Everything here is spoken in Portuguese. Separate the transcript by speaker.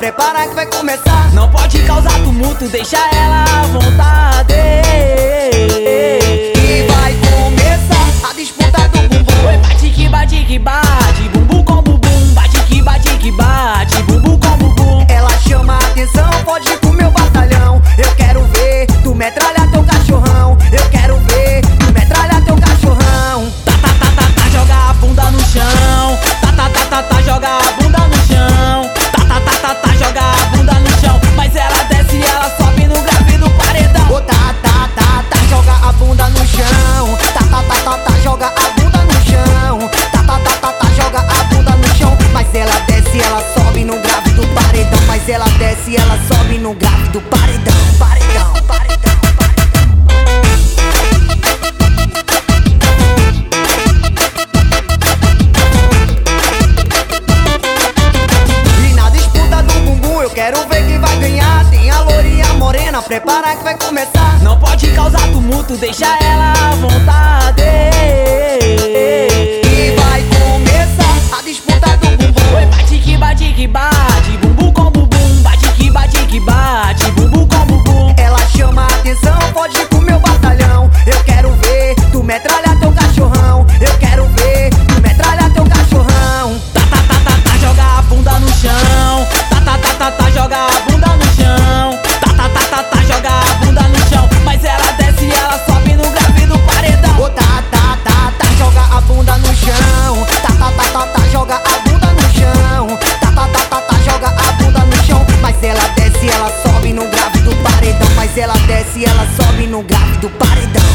Speaker 1: prepara que vai começar.
Speaker 2: Não pode causar tumulto, deixa ela à vontade.
Speaker 1: E vai começar a disputa do bumbum.
Speaker 2: Oi, bate que bate que bate, bumbum com bumbum. Bate que bate, bumbum com bumbum.
Speaker 1: Ela chama a atenção, pode ir pro meu batalhão. Eu quero ver tu metralha teu cachorrão. Eu quero ver tu metralha teu cachorrão.
Speaker 2: Tá, joga a bunda no chão. Tá, joga a bunda no chão. Tá, joga a bunda no chão. Mas ela desce e ela sobe no grave do paredão.
Speaker 1: Oh, tá, joga a bunda no chão. Tá, joga a bunda no chão. Tá, joga a bunda no chão. Mas ela desce e ela sobe no grave do paredão. Mas ela desce e ela sobe no grave do paredão. Paredão. Quero ver quem vai ganhar. Tem a lourinha morena, prepara que vai começar.
Speaker 2: Não pode causar tumulto, deixa ela à vontade.
Speaker 1: E vai começar a disputa do bumbum.
Speaker 2: Oi, bate que bate, bumbum com bumbum. Bate que bate, bumbum com bumbum.
Speaker 1: Ela chama a atenção, pode ir pro meu batalhão. Eu quero ver tu metralha teu cachorrão. Eu quero ver tu metralha teu cachorrão.
Speaker 2: Tá, joga a bunda no chão. Tá, joga a bunda no chão. Tá, joga a bunda no chão. Mas ela desce e ela sobe no grave do paredão.
Speaker 1: Oh, tá, joga a bunda no chão. Tá, joga a bunda no chão. Tá, joga a bunda no chão. Mas ela desce e ela sobe no grave do paredão. Mas ela desce e ela sobe no grave do paredão.